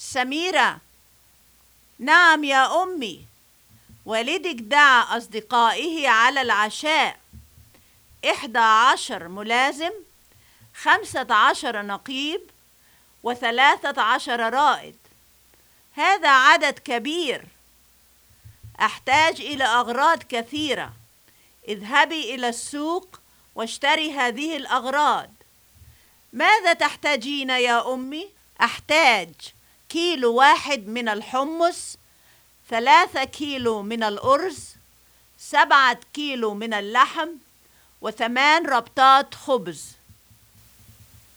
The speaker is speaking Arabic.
سميرة: نعم يا أمي، والدك دعا أصدقائه على العشاء، 11 ملازم، 15 نقيب، و13 رائد. هذا عدد كبير. أحتاج إلى أغراض كثيرة. اذهبي إلى السوق واشتري هذه الأغراض. ماذا تحتاجين يا أمي؟ أحتاج 1 كيلو من الحمص، 3 كيلو من الأرز، 7 كيلو من اللحم، و8 ربطات خبز.